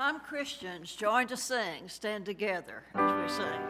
Time Christians, join to sing, stand together as we sing.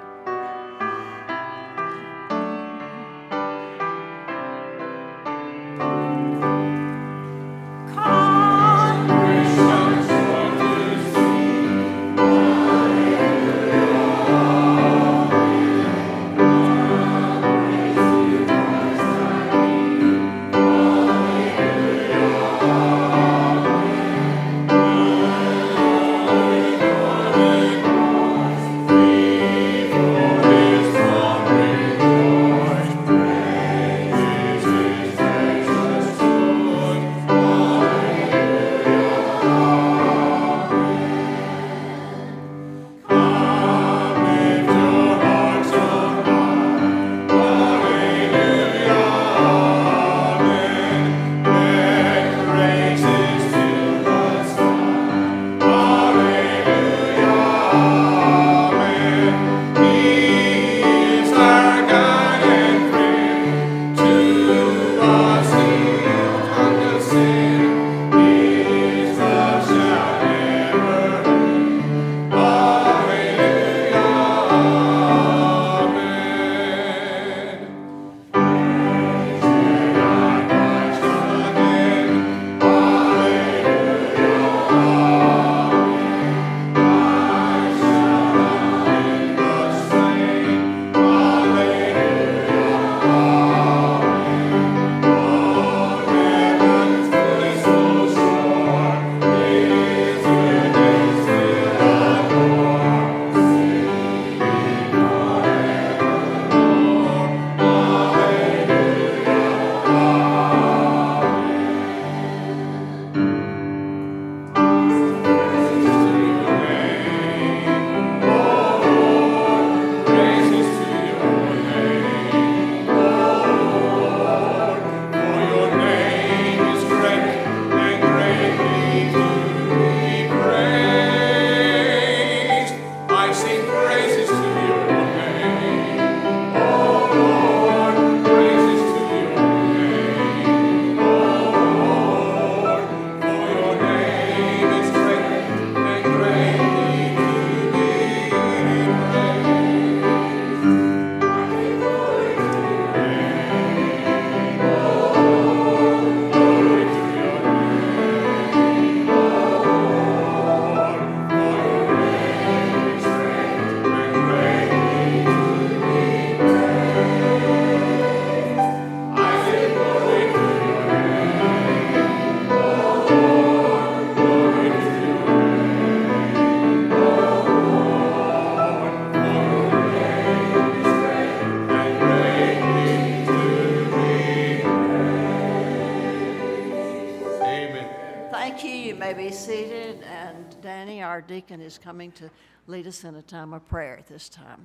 Our deacon is coming to lead us in a time of prayer at this time.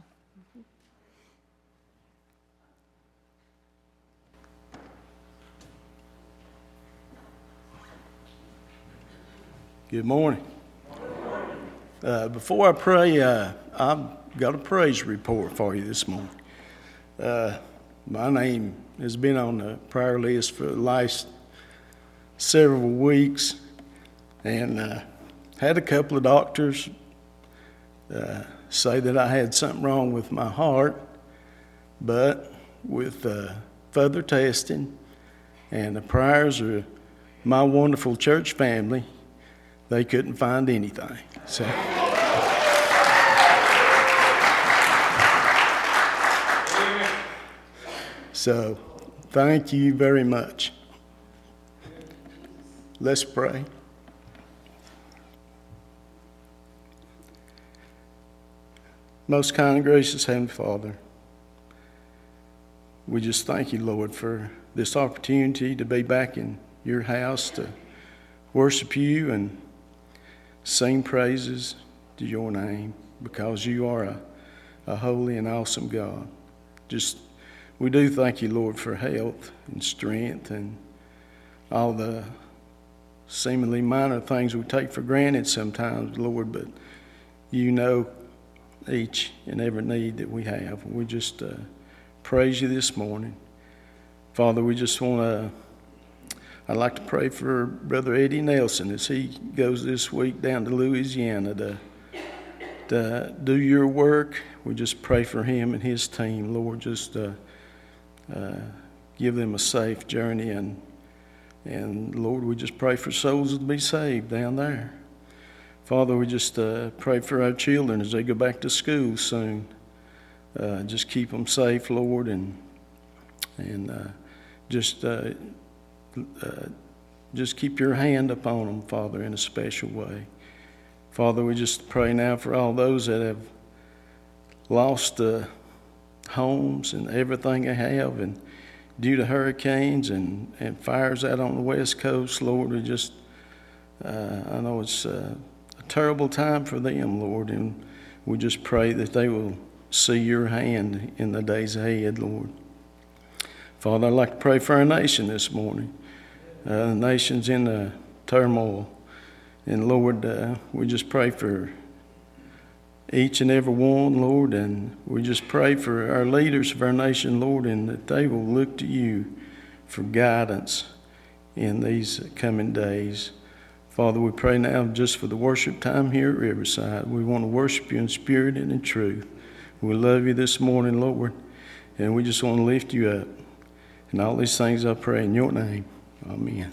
Good morning. Before I pray, I've got a praise report for you this morning. My name has been on the prayer list for the last several weeks, and had a couple of doctors say that I had something wrong with my heart, but with further testing and the prayers of my wonderful church family, they couldn't find anything. So thank you very much. Let's pray. Most kind and gracious Heavenly Father, we just thank you, Lord, for this opportunity to be back in your house to worship you and sing praises to your name, because you are a holy and awesome God. We do thank you, Lord, for health and strength and all the seemingly minor things we take for granted sometimes, Lord, but you know each and every need that we have. We just praise you this morning. Father, we just want to I'd like to pray for Brother Eddie Nelson as he goes this week down to Louisiana to do your work. We just pray for him and his team, Lord. Just give them a safe journey, and Lord, we just pray for souls to be saved down there. Father, we just pray for our children as they go back to school soon. Just keep them safe, Lord, and just keep your hand upon them, Father, in a special way. Father, we just pray now for all those that have lost homes and everything they have, and due to hurricanes and fires out on the West Coast, Lord, we just, I know it's a terrible time for them, Lord, and we just pray that they will see your hand in the days ahead, Lord. Father, I'd like to pray for our nation this morning. The nation's in turmoil. And Lord, we just pray for each and every one, Lord, and we just pray for our leaders of our nation, Lord, and that they will look to you for guidance in these coming days. Father, we pray now just for the worship time here at Riverside. We want to worship you in spirit and in truth. We love you this morning, Lord, and we just want to lift you up. And all these things I pray in your name. Amen.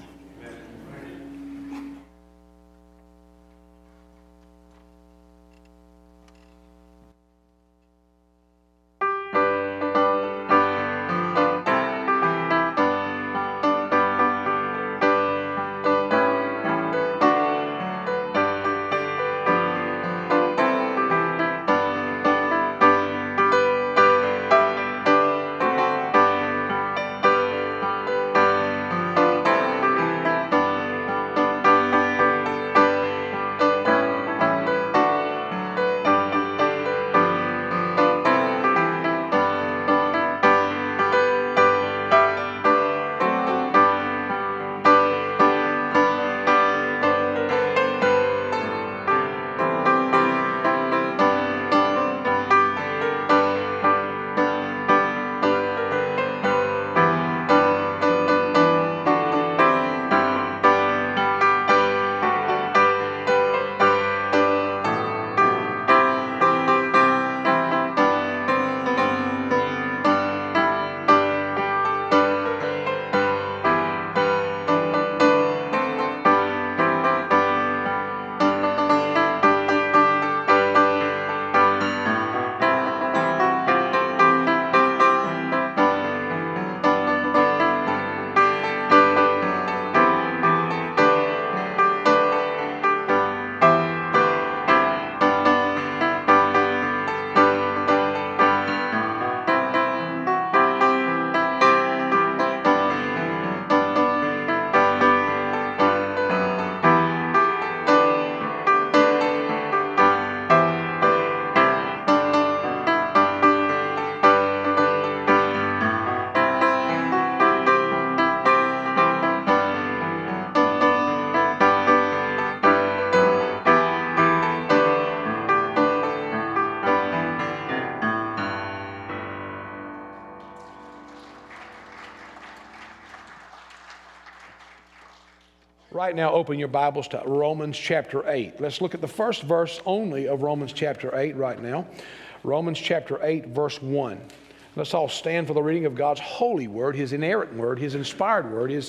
Right now, open your Bibles to Romans chapter 8. Let's look at the first verse only of Romans chapter 8 right now. Romans chapter 8, verse 1. Let's all stand for the reading of God's holy word, His inerrant word, His inspired word, His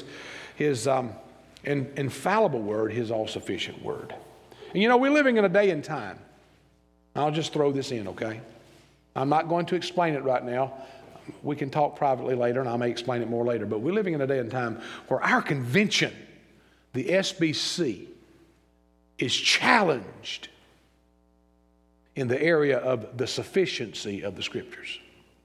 infallible word, His all-sufficient word. And you know, we're living in a day and time. I'll just throw this in, okay? I'm not going to explain it right now. We can talk privately later, and I may explain it more later. But we're living in a day and time where our convention, the SBC, is challenged in the area of the sufficiency of the Scriptures.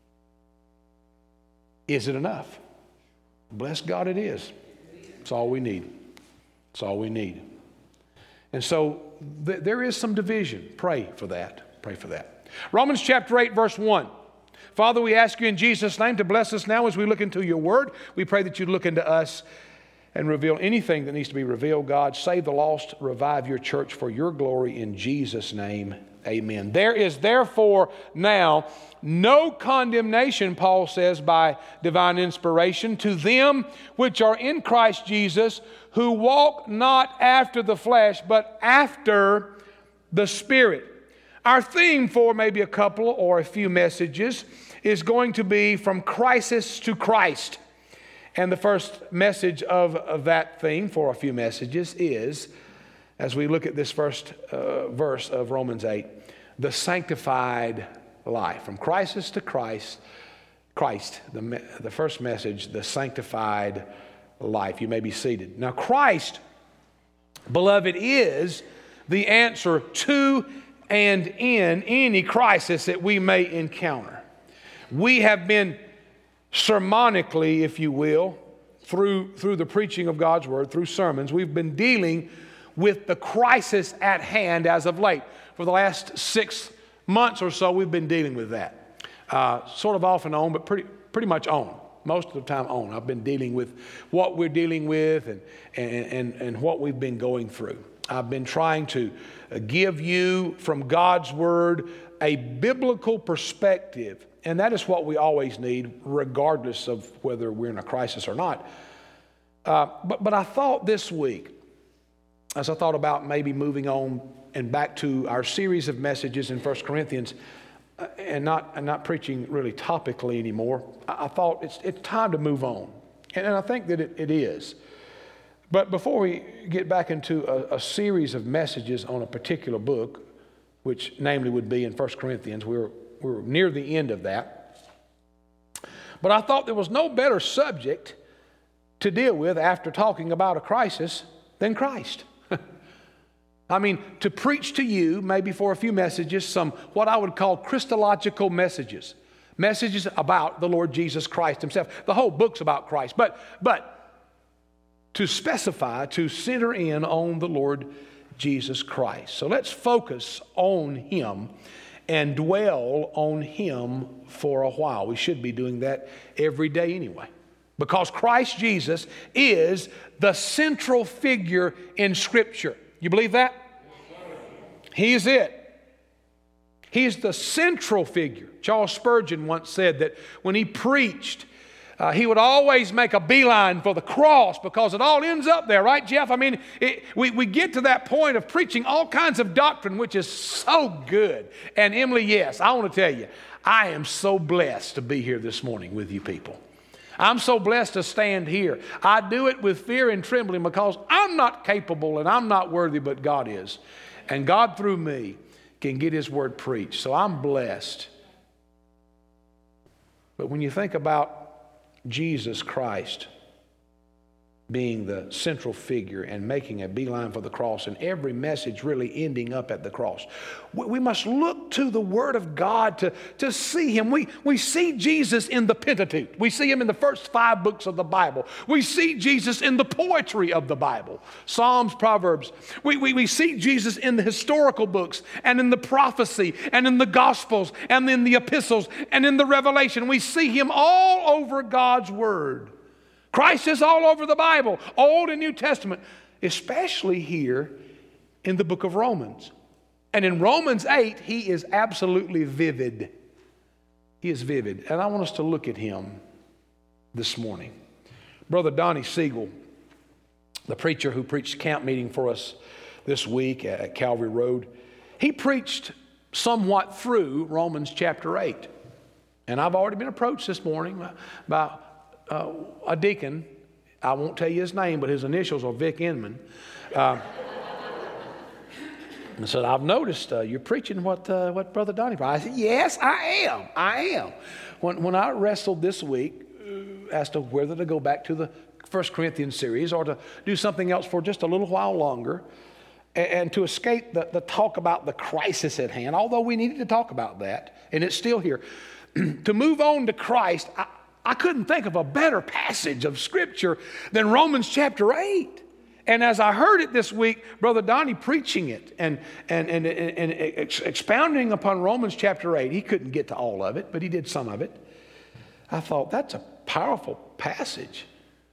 Is it enough? Bless God, it is. It's all we need. It's all we need. And so there is some division. Pray for that. Pray for that. Romans chapter 8, verse 1. Father, we ask you in Jesus' name to bless us now as we look into your word. We pray that you look into us and reveal anything that needs to be revealed, God. Save the lost, revive your church for your glory in Jesus' name. Amen. There is therefore now no condemnation, Paul says, by divine inspiration to them which are in Christ Jesus, who walk not after the flesh, but after the Spirit. Our theme for maybe a couple or a few messages is going to be from crisis to Christ. And the first message of that theme for a few messages is, as we look at this first verse of Romans 8, the sanctified life. From crisis to Christ, the first message, the sanctified life. You may be seated. Now, Christ, beloved, is the answer to and in any crisis that we may encounter. We have been sermonically, if you will, through the preaching of God's Word, through sermons, we've been dealing with the crisis at hand as of late. For the last 6 months or so, we've been dealing with that. Sort of off and on, but pretty much on. Most of the time on. I've been dealing with what we're dealing with and what we've been going through. I've been trying to give you from God's Word a biblical perspective. And that is what we always need, regardless of whether we're in a crisis or not. But I thought this week, as I thought about maybe moving on and back to our series of messages in 1 Corinthians, and not preaching really topically anymore, I thought it's time to move on. And I think that it is. But before we get back into a series of messages on a particular book, which namely would be in 1 Corinthians, we're near the end of that. But I thought there was no better subject to deal with after talking about a crisis than Christ. I mean, to preach to you, maybe for a few messages, some what I would call Christological messages. Messages about the Lord Jesus Christ himself. The whole book's about Christ. But to specify, to center in on the Lord Jesus Christ. So let's focus on him and dwell on him for a while. We should be doing that every day anyway. Because Christ Jesus is the central figure in Scripture. You believe that? He's it. He's the central figure. Charles Spurgeon once said that when he preached, he would always make a beeline for the cross because it all ends up there, right, Jeff? I mean, we get to that point of preaching all kinds of doctrine, which is so good. And Emily, yes, I want to tell you, I am so blessed to be here this morning with you people. I'm so blessed to stand here. I do it with fear and trembling because I'm not capable and I'm not worthy, but God is. And God, through me, can get his word preached. So I'm blessed. But when you think about Jesus Christ being the central figure and making a beeline for the cross, and every message really ending up at the cross, we must look to the Word of God to see him. We see Jesus in the Pentateuch. We see him in the first 5 books of the Bible. We see Jesus in the poetry of the Bible, Psalms, Proverbs. We see Jesus in the historical books and in the prophecy and in the Gospels and in the epistles and in the Revelation. We see him all over God's Word. Christ is all over the Bible, Old and New Testament, especially here in the book of Romans. And in Romans 8, he is absolutely vivid. He is vivid. And I want us to look at him this morning. Brother Donnie Siegel, the preacher who preached camp meeting for us this week at Calvary Road, he preached somewhat through Romans chapter 8. And I've already been approached this morning by a deacon. I won't tell you his name, but his initials are Vic Inman. And said, I've noticed you're preaching what Brother Donnie preached. I said, yes, I am. When I wrestled this week as to whether to go back to the 1 Corinthians series or to do something else for just a little while longer and to escape the talk about the crisis at hand, although we needed to talk about that, and it's still here, to move on to Christ, I couldn't think of a better passage of Scripture than Romans chapter 8. And as I heard it this week, Brother Donnie preaching it and expounding upon Romans chapter 8, he couldn't get to all of it, but he did some of it. I thought, that's a powerful passage.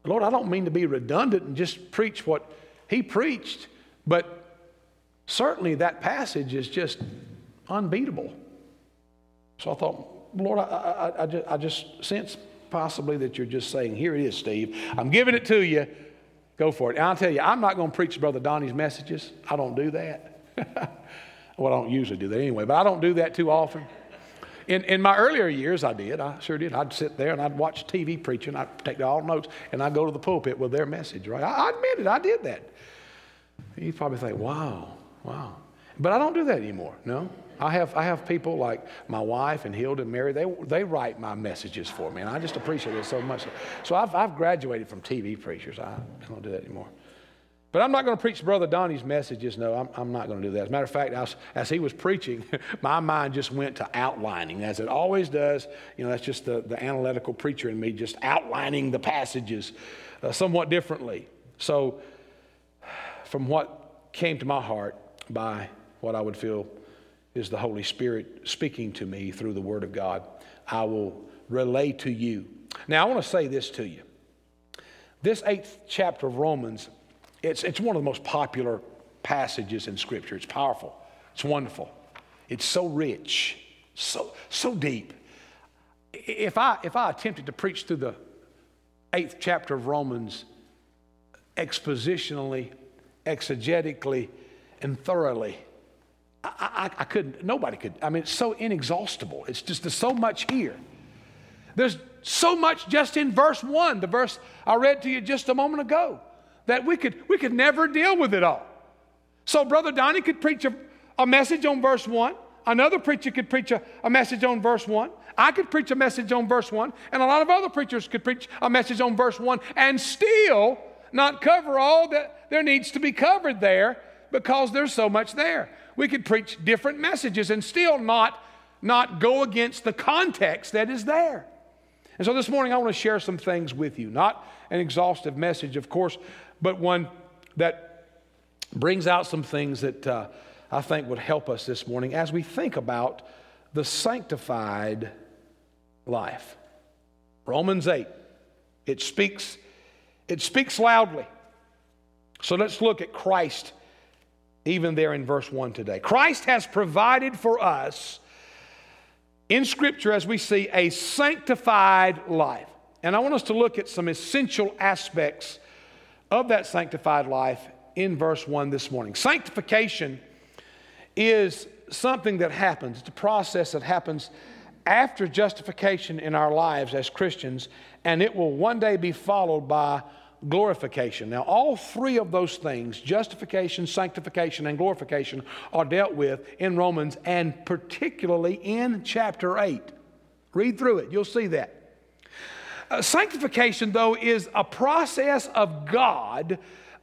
Lord, I don't mean to be redundant and just preach what he preached, but certainly that passage is just unbeatable. So I thought, Lord, I just sense possibly that you're just saying, here it is, Steve. I'm giving it to you. Go for it. And I'll tell you, I'm not going to preach Brother Donnie's messages. I don't do that. Well, I don't usually do that anyway, but I don't do that too often. In my earlier years, I did. I sure did. I'd sit there and I'd watch TV preaching. I'd take all notes and I'd go to the pulpit with their message, right? I admit it. I did that. You probably think, wow. But I don't do that anymore, no. I have people like my wife and Hilda and Mary, they write my messages for me, and I just appreciate it so much. So I've graduated from TV preachers. I don't do that anymore. But I'm not going to preach Brother Donnie's messages. No, I'm not going to do that. As a matter of fact, as he was preaching, my mind just went to outlining, as it always does. You know, that's just the analytical preacher in me, just outlining the passages somewhat differently. So from what came to my heart by what I would feel is the Holy Spirit speaking to me through the Word of God, I will relay to you. Now, I want to say this to you. This 8th chapter of Romans, it's one of the most popular passages in Scripture. It's powerful. It's wonderful. It's so rich, so deep. If I attempted to preach through the 8th chapter of Romans expositionally, exegetically, and thoroughly, I couldn't, nobody could. I mean, it's so inexhaustible. It's just, there's so much here. There's so much just in verse 1, the verse I read to you just a moment ago, that we could never deal with it all. So Brother Donnie could preach a message on verse 1. Another preacher could preach a message on verse 1. I could preach a message on verse 1. And a lot of other preachers could preach a message on verse 1 and still not cover all that there needs to be covered there, because there's so much there. We could preach different messages and still not go against the context that is there. And so this morning I want to share some things with you. Not an exhaustive message, of course, but one that brings out some things that I think would help us this morning as we think about the sanctified life. Romans 8. It speaks loudly. So let's look at Christ even there in verse 1 today. Christ has provided for us in Scripture, as we see, a sanctified life. And I want us to look at some essential aspects of that sanctified life in verse 1 this morning. Sanctification is something that happens. It's a process that happens after justification in our lives as Christians, and it will one day be followed by glorification. Now, all three of those things, justification, sanctification, and glorification, are dealt with in Romans, and particularly in chapter 8. Read through it. You'll see that. Sanctification, though, is a process of God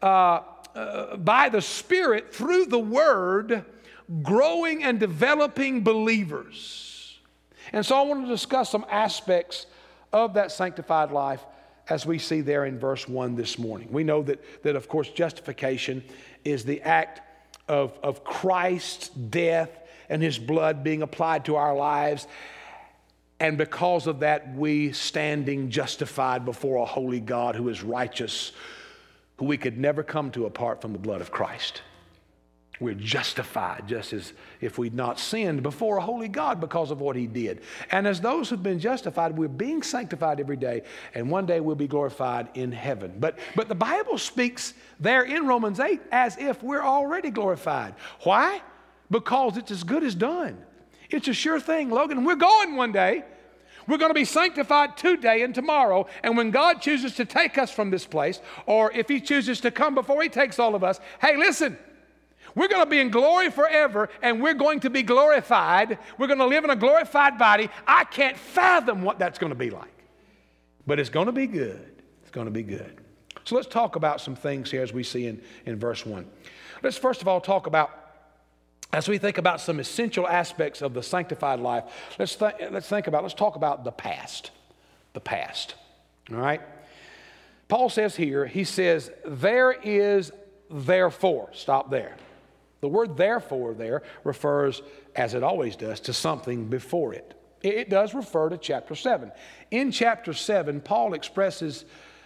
by the Spirit through the Word growing and developing believers. And so I want to discuss some aspects of that sanctified life as we see there in verse 1 this morning. We know that of course, justification is the act of Christ's death and His blood being applied to our lives. And because of that, we standing justified before a holy God who is righteous, who we could never come to apart from the blood of Christ. We're justified just as if we'd not sinned before a holy God because of what He did. And as those who've been justified, we're being sanctified every day, and one day we'll be glorified in heaven. But the Bible speaks there in Romans 8 as if we're already glorified. Why? Because it's as good as done. It's a sure thing, Logan. We're going one day. We're going to be sanctified today and tomorrow. And when God chooses to take us from this place, or if He chooses to come before He takes all of us, hey, listen, we're going to be in glory forever, and we're going to be glorified. We're going to live in a glorified body. I can't fathom what that's going to be like. But it's going to be good. It's going to be good. So let's talk about some things here as we see in verse 1. Let's first of all talk about, as we think about some essential aspects of the sanctified life, let's talk about the past. The past. All right? Paul says here, he says, there is therefore. Stop there. The word therefore there refers, as it always does, to something before it. It does refer to chapter 7. In chapter 7, Paul expresses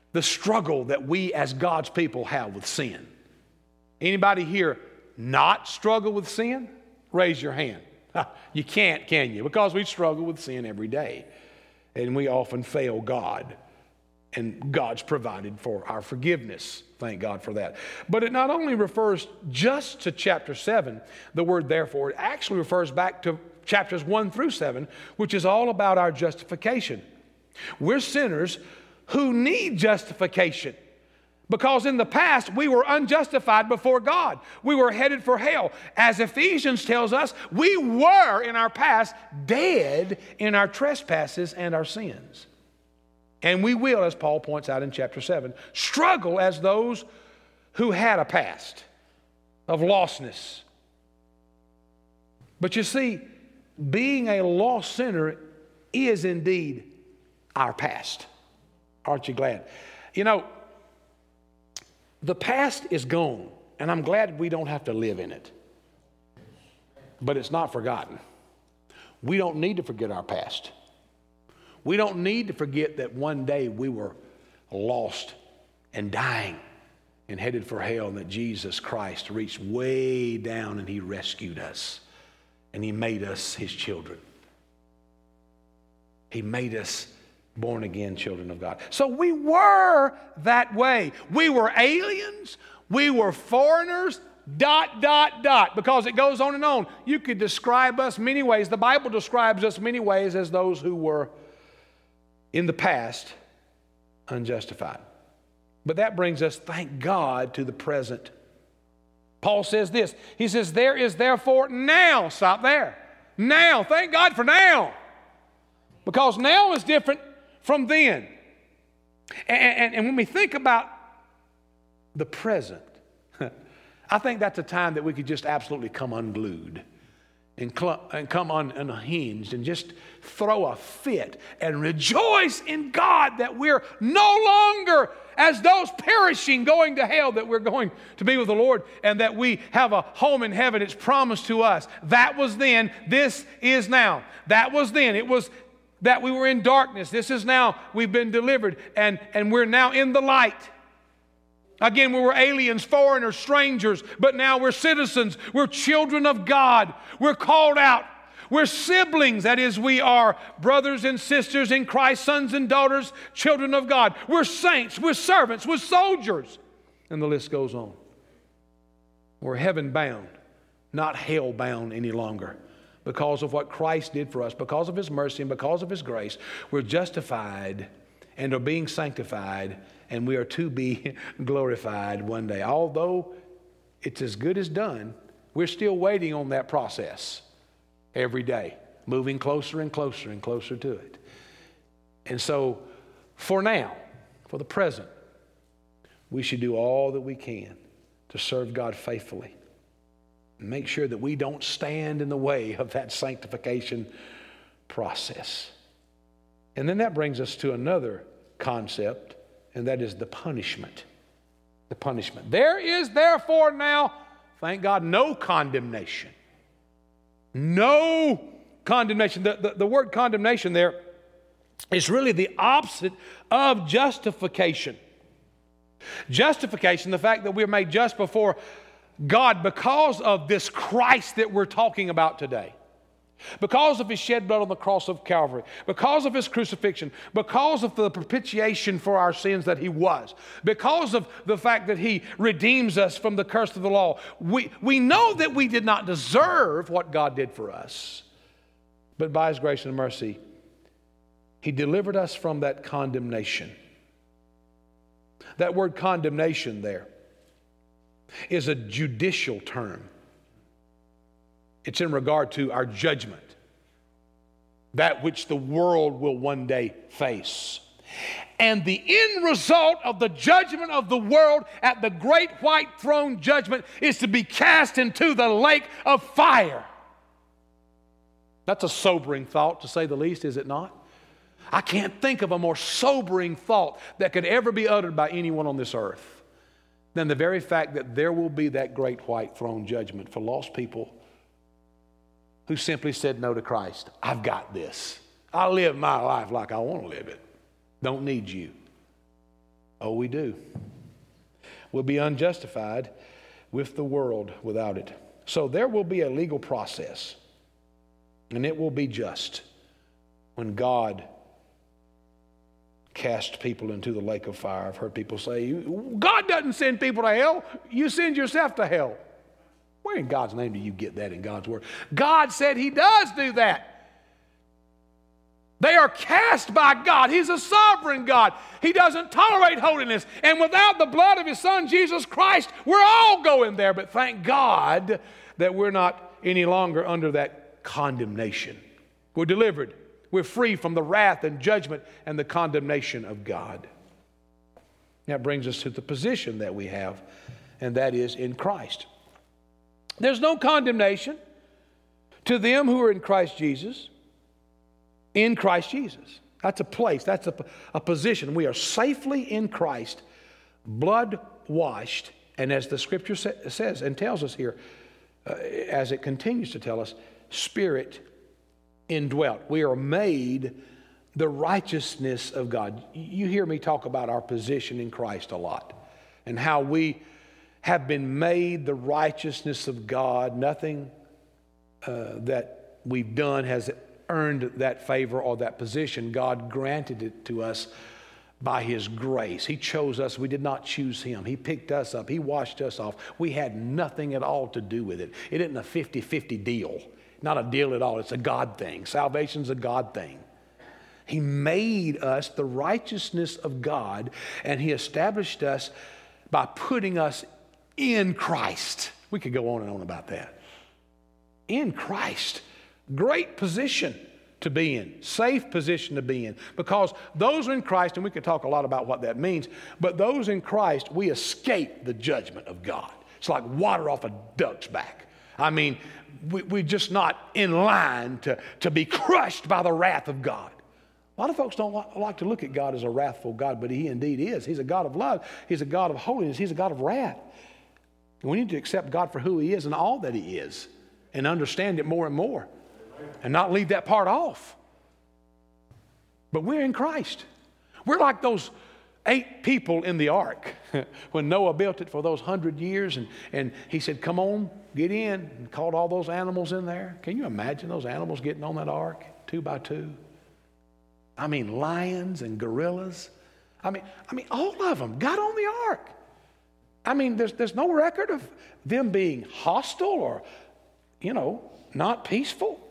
the struggle that we as God's people have with sin. Anybody here not struggle with sin? Raise your hand. You can't, can you? Because we struggle with sin every day. And we often fail God. And God's provided for our forgiveness. Thank God for that. But it not only refers just to chapter 7, the word therefore, it actually refers back to chapters 1 through 7, which is all about our justification. We're sinners who need justification. Because in the past, we were unjustified before God. We were headed for hell. As Ephesians tells us, we were in our past dead in our trespasses and our sins. And we will, as Paul points out in chapter 7, struggle as those who had a past of lostness. But you see, being a lost sinner is indeed our past. Aren't you glad? You know, the past is gone, and I'm glad we don't have to live in it. But it's not forgotten. We don't need to forget our past. We don't need to forget that one day we were lost and dying and headed for hell, and that Jesus Christ reached way down and He rescued us, and He made us His children. He made us born again children of God. So we were that way. We were aliens. We were foreigners, ... because it goes on and on. You could describe us many ways. The Bible describes us many ways as those who were in the past unjustified. But that brings us, thank God, to the present. Paul says this. He says, there is therefore now, stop there. Now, thank God for now. Because now is different from then. And when we think about the present, I think that's a time that we could just absolutely come unglued and come unhinged and just throw a fit and rejoice in God that we're no longer as those perishing going to hell, that we're going to be with the Lord, and that we have a home in heaven. It's promised to us. That was then. This is now. That was then. It was that we were in darkness. This is now. We've been delivered, and we're now in the light. Again, we were aliens, foreigners, strangers, but now we're citizens. We're children of God. We're called out. We're siblings. That is, we are brothers and sisters in Christ, sons and daughters, children of God. We're saints. We're servants. We're soldiers. And the list goes on. We're heaven-bound, not hell-bound any longer. Because of what Christ did for us, because of His mercy and because of His grace, we're justified and are being sanctified, and we are to be glorified one day. Although it's as good as done, we're still waiting on that process every day, moving closer and closer and closer to it. And so, for now, for the present, we should do all that we can to serve God faithfully. And make sure that we don't stand in the way of that sanctification process. And then that brings us to another concept, and that is the punishment. The punishment. There is therefore now, thank God, no condemnation. No condemnation. The word condemnation there is really the opposite of justification. Justification, the fact that we're made just before God because of this Christ that we're talking about today. Because of His shed blood on the cross of Calvary, because of His crucifixion, because of the propitiation for our sins that He was, because of the fact that He redeems us from the curse of the law. We know that we did not deserve what God did for us, but by His grace and mercy, He delivered us from that condemnation. That word condemnation there is a judicial term. It's in regard to our judgment, that which the world will one day face. And the end result of the judgment of the world at the great white throne judgment is to be cast into the lake of fire. That's a sobering thought, to say the least, is it not? I can't think of a more sobering thought that could ever be uttered by anyone on this earth than the very fact that there will be that great white throne judgment for lost people who simply said no to Christ. I've got this. I live my life like I want to live it. Don't need you. Oh, we do. We'll be unjustified with the world without it. So there will be a legal process, and it will be just when God casts people into the lake of fire. I've heard people say, God doesn't send people to hell. You send yourself to hell. Where in God's name do you get that in God's word? God said he does do that. They are cast by God. He's a sovereign God. He doesn't tolerate holiness. And without the blood of his son, Jesus Christ, we're all going there. But thank God that we're not any longer under that condemnation. We're delivered. We're free from the wrath and judgment and the condemnation of God. That brings us to the position that we have, and that is in Christ. There's no condemnation to them who are in Christ Jesus. In Christ Jesus. That's a place. That's a position. We are safely in Christ, blood washed, and as the scripture says and tells us here, as it continues to tell us, spirit indwelt. We are made the righteousness of God. You hear me talk about our position in Christ a lot and how we have been made the righteousness of God. Nothing that we've done has earned that favor or that position. God granted it to us by his grace. He chose us. We did not choose him. He picked us up. He washed us off. We had nothing at all to do with it. It isn't a 50-50 deal. Not a deal at all. It's a God thing. Salvation's a God thing. He made us the righteousness of God, and he established us by putting us in Christ. We could go on and on about that. In Christ. Great position to be in, safe position to be in, because those in Christ, and we could talk a lot about what that means, but those in Christ, we escape the judgment of God. It's like water off a duck's back. I mean, we're just not in line to be crushed by the wrath of God. A lot of folks don't like to look at God as a wrathful God, but he indeed is. He's a God of love. He's a God of holiness. He's a God of wrath. And we need to accept God for who he is and all that he is and understand it more and more. And not leave that part off. But we're in Christ. We're like those 8 people in the ark when Noah built it for those 100 years and he said, come on, get in, and called all those animals in there. Can you imagine those animals getting on that ark 2 by 2? I mean, lions and gorillas. I mean, all of them got on the ark. I mean, there's no record of them being hostile or, not peaceful.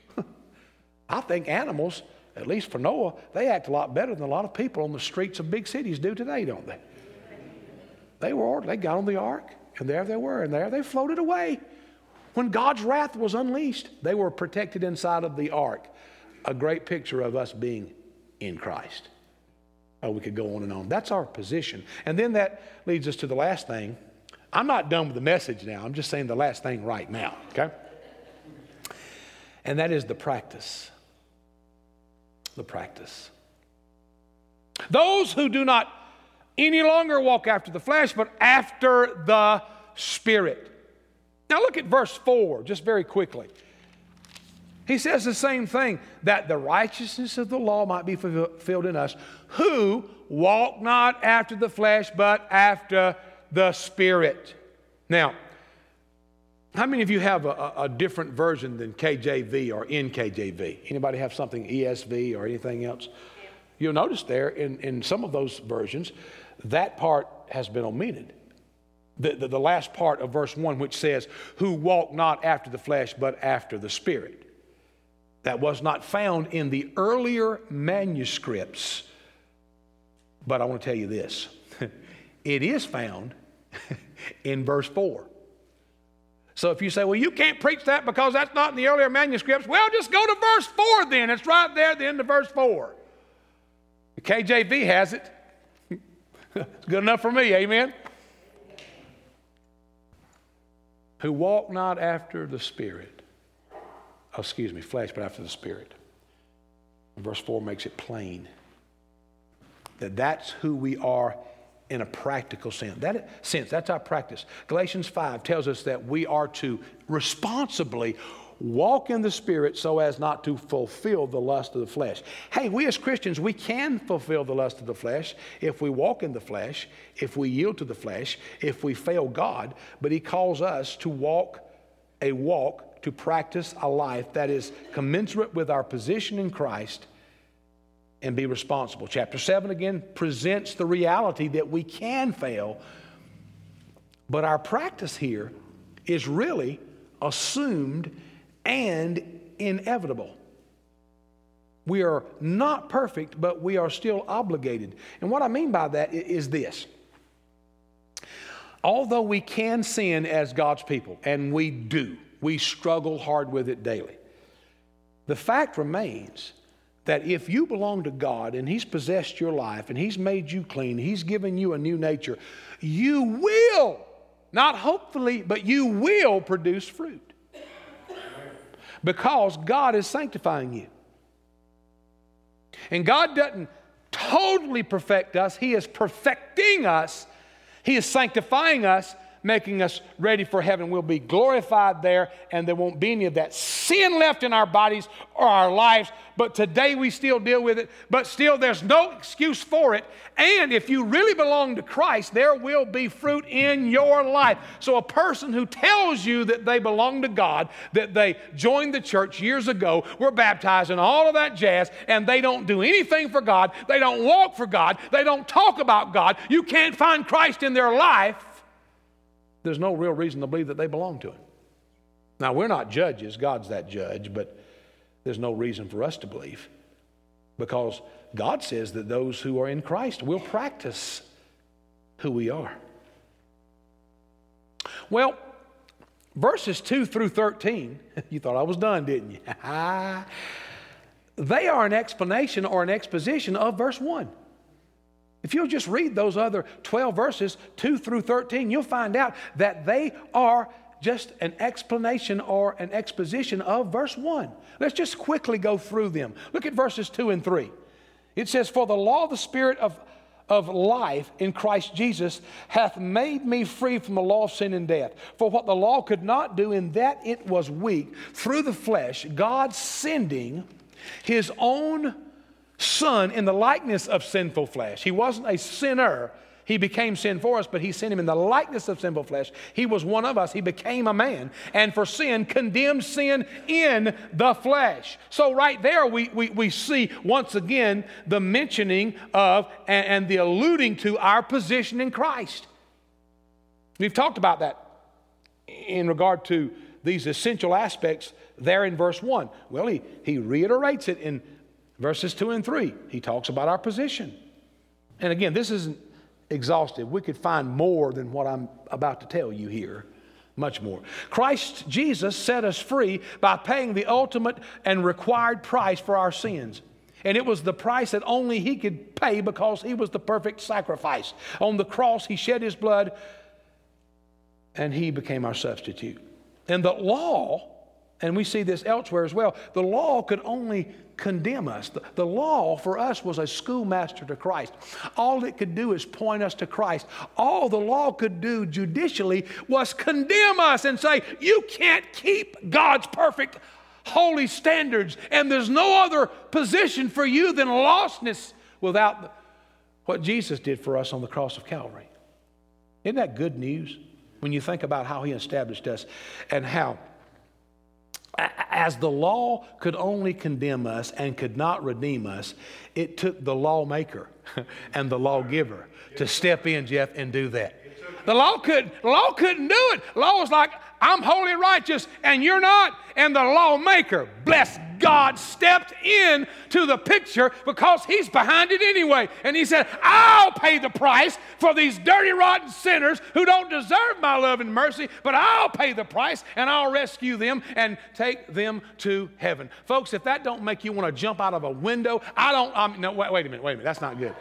I think animals, at least for Noah, they act a lot better than a lot of people on the streets of big cities do today, don't they? They got on the ark, and there they were, and there they floated away. When God's wrath was unleashed, they were protected inside of the ark. A great picture of us being in Christ. Oh, we could go on and on. That's our position. And then that leads us to the last thing. I'm not done with the message now. I'm just saying the last thing right now, okay? And that is the practice. The practice. Those who do not any longer walk after the flesh, but after the Spirit. Now look at verse 4, just very quickly. He says the same thing, that the righteousness of the law might be fulfilled in us, who walk not after the flesh, but after the Spirit. Now, how many of you have a different version than KJV or NKJV? Anybody have something ESV or anything else? You'll notice there in some of those versions, that part has been omitted. The last part of verse 1, which says, who walk not after the flesh, but after the Spirit. That was not found in the earlier manuscripts. But I want to tell you this. It is found in verse 4. So if you say, well, you can't preach that because that's not in the earlier manuscripts, well, just go to verse 4 then. It's right there at the end of verse 4. The KJV has it. It's good enough for me, amen? Who walk not after the Spirit. Flesh, but after the Spirit. And verse 4 makes it plain that that's who we are in a practical sense. That's our practice. Galatians 5 tells us that we are to responsibly walk in the Spirit so as not to fulfill the lust of the flesh. Hey, we as Christians, we can fulfill the lust of the flesh if we walk in the flesh, if we yield to the flesh, if we fail God. But He calls us to walk a walk, to practice a life that is commensurate with our position in Christ and be responsible. Chapter 7 again presents the reality that we can fail, but our practice here is really assumed and inevitable. We are not perfect, but we are still obligated. And what I mean by that is this. Although we can sin as God's people, and we do, we struggle hard with it daily, the fact remains that if you belong to God and He's possessed your life and He's made you clean, He's given you a new nature, you will, not hopefully, but you will produce fruit. Because God is sanctifying you. And God doesn't totally perfect us. He is perfecting us. He is sanctifying us, making us ready for heaven. We'll be glorified there, and there won't be any of that sin left in our bodies or our lives. But today we still deal with it, but still there's no excuse for it. And if you really belong to Christ, there will be fruit in your life. So a person who tells you that they belong to God, that they joined the church years ago, were baptized and all of that jazz, and they don't do anything for God, they don't walk for God, they don't talk about God, you can't find Christ in their life, there's no real reason to believe that they belong to Him. Now, we're not judges. God's that judge, but there's no reason for us to believe, because God says that those who are in Christ will practice who we are. Well, verses 2 through 13, you thought I was done, didn't you? They are an explanation or an exposition of verse 1. If you'll just read those other 12 verses, 2 through 13, you'll find out that they are just an explanation or an exposition of verse 1. Let's just quickly go through them. Look at verses 2 and 3. It says, "For the law of the Spirit of life in Christ Jesus hath made me free from the law of sin and death. For what the law could not do, in that it was weak, through the flesh, God sending His own Son in the likeness of sinful flesh." He wasn't a sinner. He became sin for us, but He sent Him in the likeness of sinful flesh. He was one of us. He became a man. And for sin, condemned sin in the flesh. So right there we see once again the mentioning of and the alluding to our position in Christ. We've talked about that in regard to these essential aspects there in verse 1. Well, he reiterates it in verses 2 and 3. He talks about our position. And again, this isn't exhaustive. We could find more than what I'm about to tell you here. Much more. Christ Jesus set us free by paying the ultimate and required price for our sins. And it was the price that only He could pay because He was the perfect sacrifice. On the cross, He shed His blood and He became our substitute. And the law, and we see this elsewhere as well, the law could only condemn us. The law for us was a schoolmaster to Christ. All it could do is point us to Christ. All the law could do judicially was condemn us and say, you can't keep God's perfect holy standards, and there's no other position for you than lostness without what Jesus did for us on the cross of Calvary. Isn't that good news when you think about how He established us and how as the law could only condemn us and could not redeem us, it took the lawmaker and the lawgiver to step in, Jeff, and do that. The law couldn't do it. The law was like, I'm holy and righteous, and you're not. And the lawmaker, bless God, stepped in to the picture because He's behind it anyway. And He said, I'll pay the price for these dirty, rotten sinners who don't deserve my love and mercy, but I'll pay the price and I'll rescue them and take them to heaven. Folks, if that don't make you want to jump out of a window, no, wait a minute, that's not good.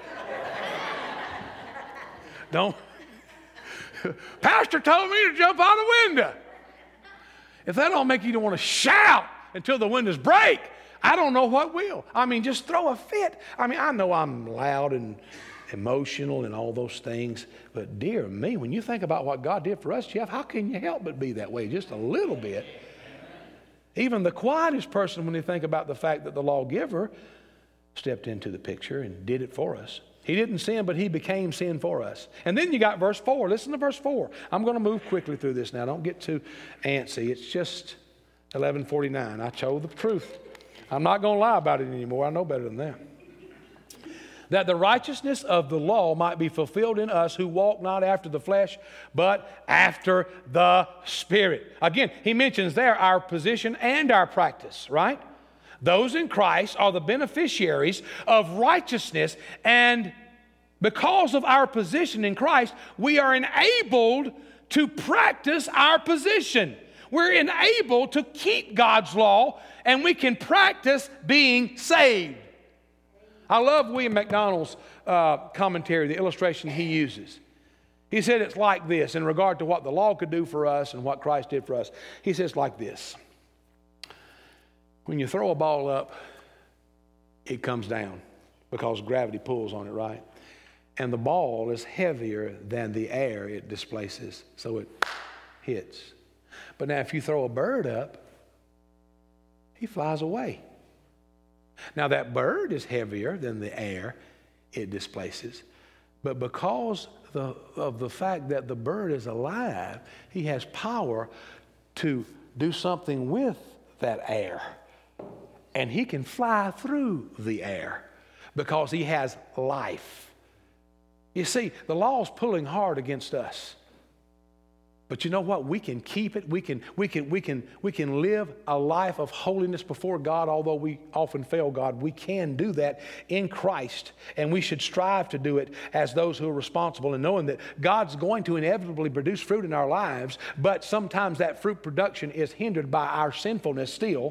Don't. Pastor told me to jump out a window. If that don't make you want to shout until the windows break, I don't know what will. I mean, just throw a fit. I mean, I know I'm loud and emotional and all those things, but dear me, when you think about what God did for us, Jeff, how can you help but be that way just a little bit? Even the quietest person, when they think about the fact that the lawgiver stepped into the picture and did it for us. He didn't sin, but he became sin for us. And then you got verse 4. Listen to verse 4. I'm going to move quickly through this now. Don't get too antsy. It's just 11:49. I chose the truth. I'm not going to lie about it anymore. I know better than that. That the righteousness of the law might be fulfilled in us who walk not after the flesh, but after the Spirit. Again, he mentions there our position and our practice, right? Those in Christ are the beneficiaries of righteousness, and because of our position in Christ, we are enabled to practice our position. We're enabled to keep God's law, and we can practice being saved. I love William MacDonald's commentary, the illustration he uses. He said it's like this in regard to what the law could do for us and what Christ did for us. He says like this. When you throw a ball up, it comes down because gravity pulls on it, right? And the ball is heavier than the air it displaces, so it hits. But now if you throw a bird up, he flies away. Now that bird is heavier than the air it displaces, but because of the fact that the bird is alive, he has power to do something with that air. And he can fly through the air because he has life. You see, the law is pulling hard against us. But you know what? We can keep it. We can live a life of holiness before God, although we often fail God. We can do that in Christ, and we should strive to do it as those who are responsible, and knowing that God's going to inevitably produce fruit in our lives, but sometimes that fruit production is hindered by our sinfulness still.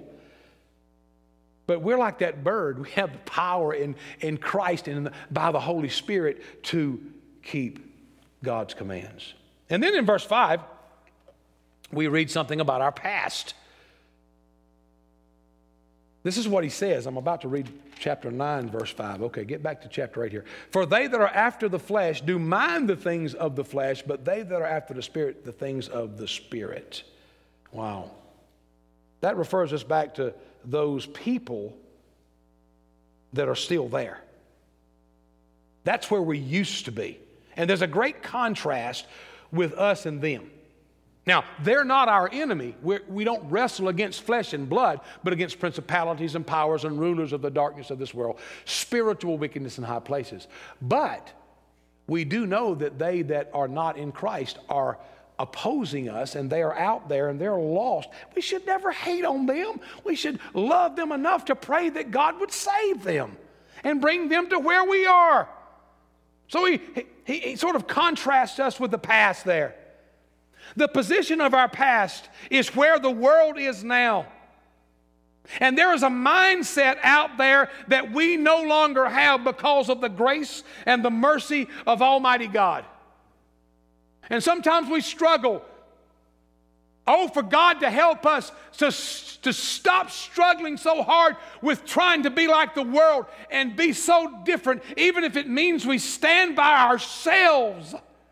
But we're like that bird. We have the power in Christ and by the Holy Spirit to keep God's commands. And then in verse 5, we read something about our past. This is what he says. I'm about to read chapter 9, verse 5. Okay, get back to chapter 8 here. For they that are after the flesh do mind the things of the flesh, but they that are after the Spirit, the things of the Spirit. Wow. That refers us back to those people that are still there. That's where we used to be. And there's a great contrast with us and them. Now, they're not our enemy. We don't wrestle against flesh and blood, but against principalities and powers and rulers of the darkness of this world, spiritual wickedness in high places. But we do know that they that are not in Christ are opposing us, and they are out there and they're lost. We should never hate on them. We should love them enough to pray that God would save them and bring them to where we are. So he sort of contrasts us with the past there. The position of our past is where the world is now. And there is a mindset out there that we no longer have because of the grace and the mercy of Almighty God. And sometimes we struggle. Oh, for God to help us to stop struggling so hard with trying to be like the world and be so different, even if it means we stand by ourselves.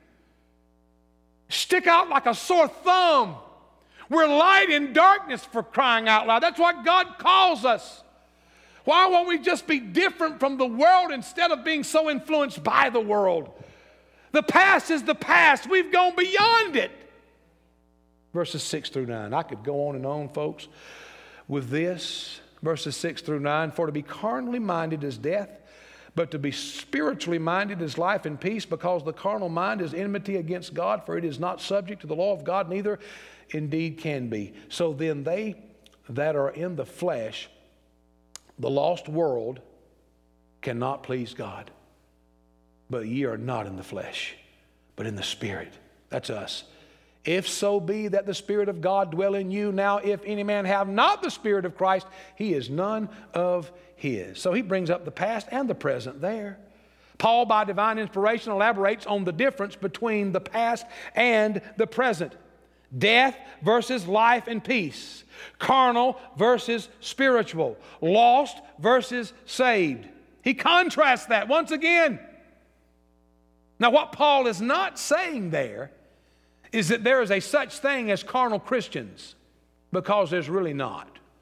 Stick out like a sore thumb. We're light in darkness, for crying out loud. That's what God calls us. Why won't we just be different from the world instead of being so influenced by the world? The past is the past. We've gone beyond it. Verses 6 through 9. I could go on and on, folks, with this. Verses 6 through 9. For to be carnally minded is death, but to be spiritually minded is life and peace, because the carnal mind is enmity against God, for it is not subject to the law of God, neither indeed can be. So then they that are in the flesh, the lost world, cannot please God. But ye are not in the flesh, but in the Spirit. That's us. If so be that the Spirit of God dwell in you. Now, if any man have not the Spirit of Christ, he is none of his. So he brings up the past and the present there. Paul, by divine inspiration, elaborates on the difference between the past and the present. Death versus life and peace. Carnal versus spiritual. Lost versus saved. He contrasts that once again. Now, what Paul is not saying there is that there is a such thing as carnal Christians, because there's really not.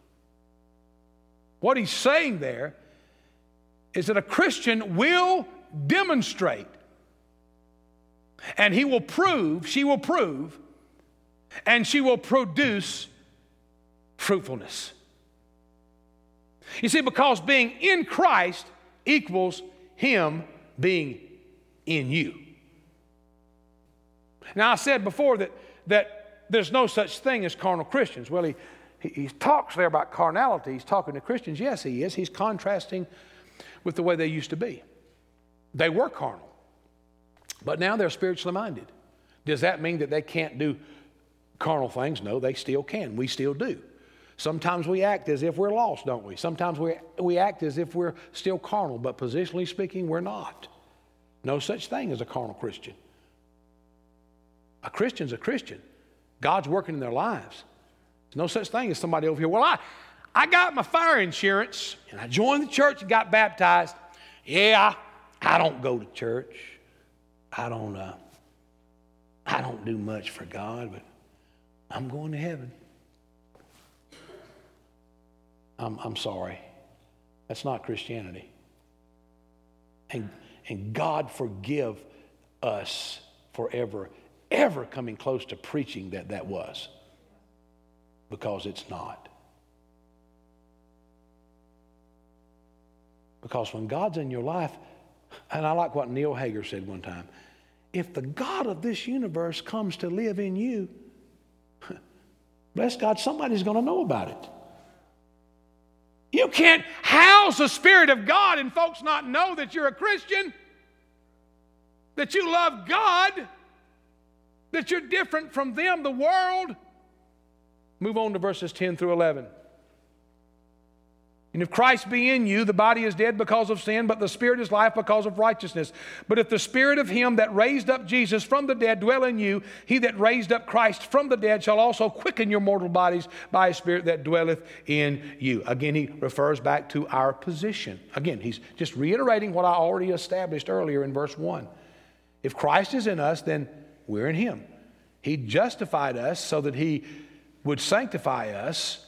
What he's saying there is that a Christian will demonstrate, and he will prove, she will prove, and she will produce fruitfulness. You see, because being in Christ equals him being in you. Now, I said before that there's no such thing as carnal Christians. Well, he talks there about carnality. He's talking to Christians. Yes, he is. He's contrasting with the way they used to be. They were carnal, but now they're spiritually minded. Does that mean that they can't do carnal things? No, they still can. We still do. Sometimes we act as if we're lost, don't we? Sometimes we act as if we're still carnal, but positionally speaking, we're not. No such thing as a carnal Christian. A Christian's a Christian. God's working in their lives. There's no such thing as somebody over here. Well, I got my fire insurance, and I joined the church and got baptized. Yeah, I don't go to church. I don't do much for God, but I'm going to heaven. I'm sorry. That's not Christianity. And God forgive us for ever coming close to preaching that was. Because it's not. Because when God's in your life, and I like what Neil Hager said one time, if the God of this universe comes to live in you, bless God, somebody's going to know about it. You can't house the Spirit of God and folks not know that you're a Christian, that you love God, that you're different from them, the world. Move on to verses 10 through 11. And if Christ be in you, the body is dead because of sin, but the Spirit is life because of righteousness. But if the Spirit of him that raised up Jesus from the dead dwell in you, he that raised up Christ from the dead shall also quicken your mortal bodies by his Spirit that dwelleth in you. Again, he refers back to our position. Again, he's just reiterating what I already established earlier in verse 1. If Christ is in us, then we're in him. He justified us so that he would sanctify us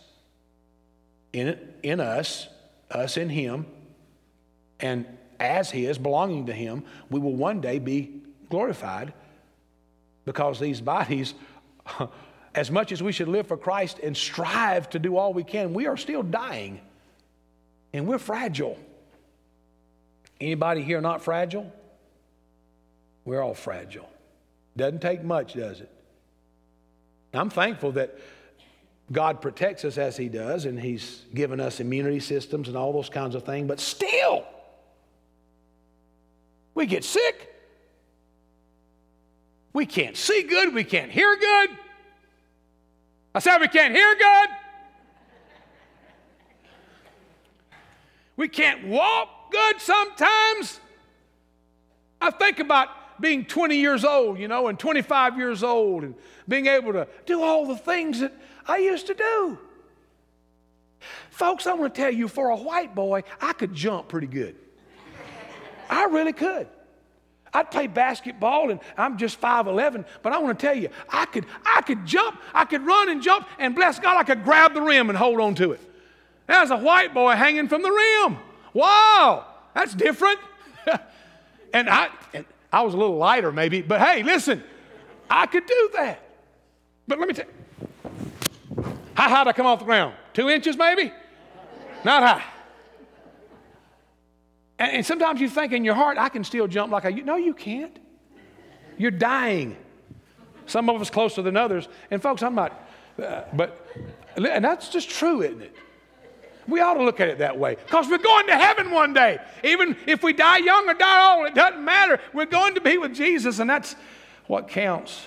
in us in him, and as his, belonging to him, we will one day be glorified, because these bodies, as much as we should live for Christ and strive to do all we can, we are still dying, and we're fragile. Anybody here not fragile? We're all fragile. Doesn't take much, does it? I'm thankful that God protects us as he does, and he's given us immunity systems and all those kinds of things, but still, we get sick. We can't see good. We can't hear good. I said we can't hear good. We can't walk good sometimes. I think about being 20 years old, and 25 years old, and being able to do all the things that I used to do. Folks, I want to tell you, for a white boy, I could jump pretty good. I really could. I'd play basketball, and I'm just 5'11", but I want to tell you, I could jump, I could run and jump, and bless God, I could grab the rim and hold on to it. There's a white boy hanging from the rim. Wow, that's different. And I was a little lighter maybe, but hey, listen, I could do that. But let me tell you, how high did I come off the ground? 2 inches maybe? Not high. And sometimes you think in your heart, I can still jump like no, you can't. You're dying. Some of us closer than others. And folks, I'm not, and that's just true, isn't it? We ought to look at it that way, because we're going to heaven one day. Even if we die young or die old, it doesn't matter. We're going to be with Jesus, and that's what counts.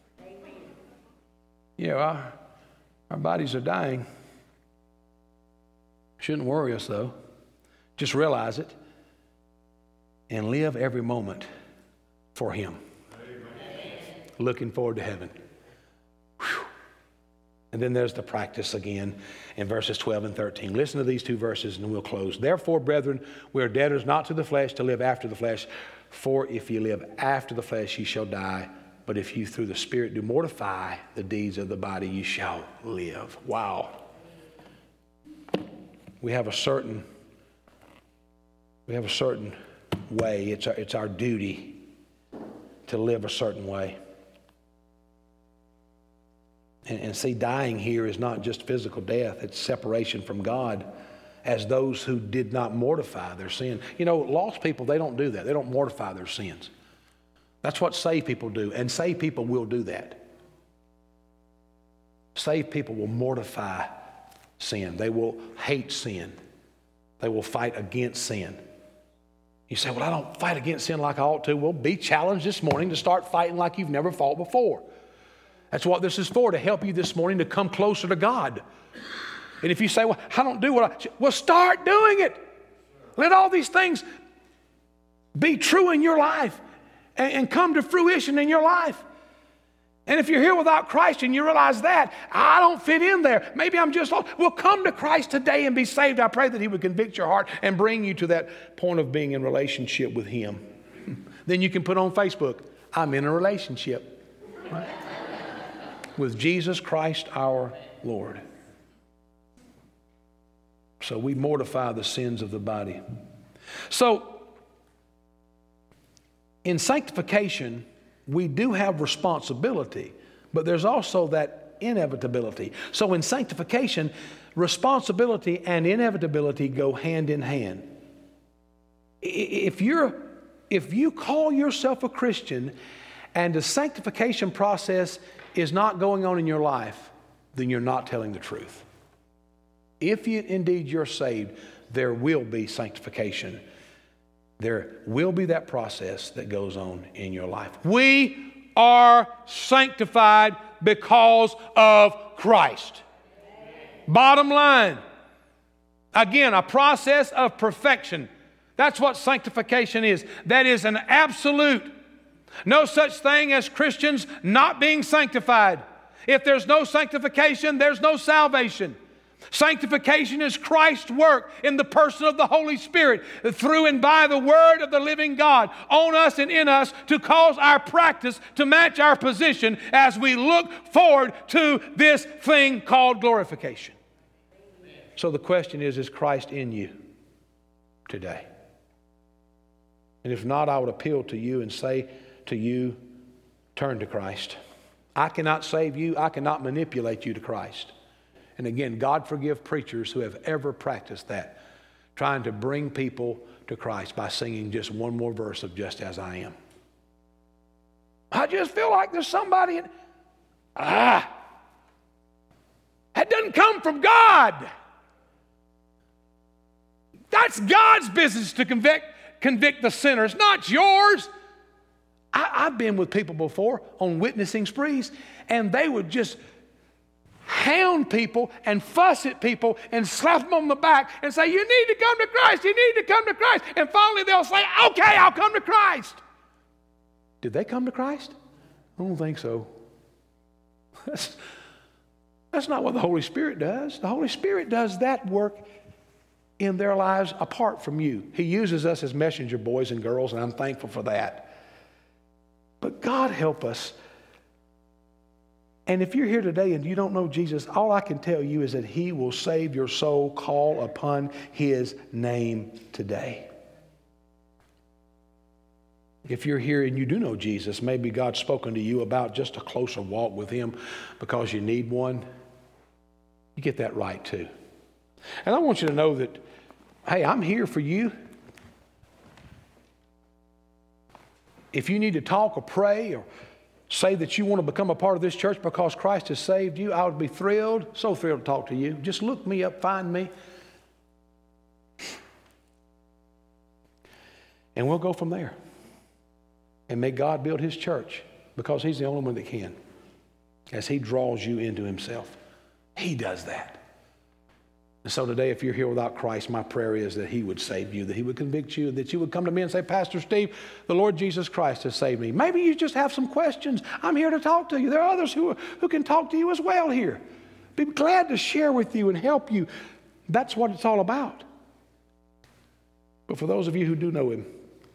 Yeah, our bodies are dying. Shouldn't worry us, though. Just realize it and live every moment for him. Amen. Looking forward to heaven. Whew. And then there's the practice again in verses 12 and 13. Listen to these 2 verses and we'll close. Therefore, brethren, we are debtors not to the flesh to live after the flesh. For if ye live after the flesh, ye shall die. But if you through the Spirit do mortify the deeds of the body, ye shall live. Wow. we have a certain way. It's our duty to live a certain way. And see, dying here is not just physical death. It's separation from God as those who did not mortify their sin. You know, lost people, they don't do that. They don't mortify their sins. That's what saved people do. And saved people will do that. Saved people will mortify sin. They will hate sin. They will fight against sin. You say, well, I don't fight against sin like I ought to. Well, be challenged this morning to start fighting like you've never fought before. That's what this is for, to help you this morning to come closer to God. And if you say, well, I don't do what well, start doing it. Let all these things be true in your life and come to fruition in your life. And if you're here without Christ and you realize that, I don't fit in there. Maybe I'm just lost. Well, come to Christ today and be saved. I pray that He would convict your heart and bring you to that point of being in relationship with Him. Then you can put on Facebook, I'm in a relationship. Right? With Jesus Christ our Lord. So we mortify the sins of the body. So, in sanctification, we do have responsibility, but there's also that inevitability. So in sanctification, responsibility and inevitability go hand in hand. If you call yourself a Christian and the sanctification process is not going on in your life, then you're not telling the truth. If indeed you're saved, there will be sanctification. There will be that process that goes on in your life. We are sanctified because of Christ. Bottom line. Again, a process of perfection. That's what sanctification is. That is an absolute. No such thing as Christians not being sanctified. If there's no sanctification, there's no salvation. Sanctification is Christ's work in the person of the Holy Spirit through and by the Word of the living God on us and in us to cause our practice to match our position as we look forward to this thing called glorification. So the question is Christ in you today? And if not, I would appeal to you and say to you, turn to Christ. I cannot save you. I cannot manipulate you to Christ. And again, God forgive preachers who have ever practiced that, trying to bring people to Christ by singing just one more verse of Just As I Am. I just feel like there's somebody that doesn't come from God. That's God's business to convict the sinners, not yours. I've been with people before on witnessing sprees, and they would just hound people and fuss at people and slap them on the back and say, you need to come to Christ, you need to come to Christ. And finally they'll say, okay, I'll come to Christ. Did they come to Christ? I don't think so. That's not what the Holy Spirit does. The Holy Spirit does that work in their lives apart from you. He uses us as messenger boys and girls, and I'm thankful for that. But God help us. And if you're here today and you don't know Jesus, all I can tell you is that He will save your soul. Call upon His name today. If you're here and you do know Jesus, maybe God's spoken to you about just a closer walk with Him because you need one, you get that right too. And I want you to know that, hey, I'm here for you. If you need to talk or pray or say that you want to become a part of this church because Christ has saved you, I would be thrilled, so thrilled to talk to you. Just look me up, find me, and we'll go from there. And may God build His church because He's the only one that can. As He draws you into Himself, He does that. And so today, if you're here without Christ, my prayer is that He would save you, that He would convict you, that you would come to me and say, Pastor Steve, the Lord Jesus Christ has saved me. Maybe you just have some questions. I'm here to talk to you. There are others who can talk to you as well here. Be glad to share with you and help you. That's what it's all about. But for those of you who do know Him,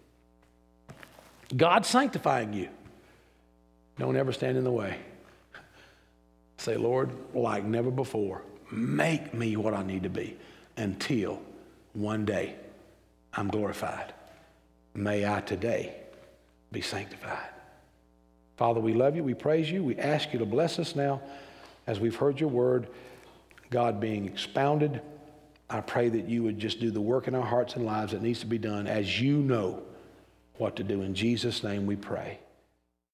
God's sanctifying you. Don't ever stand in the way. Say, Lord, like never before, make me what I need to be. until one day I'm glorified. May I today be sanctified. Father, we love you. We praise you. We ask you to bless us now as we've heard your word, God, being expounded. I pray that you would just do the work in our hearts and lives that needs to be done as you know what to do. In Jesus' name we pray.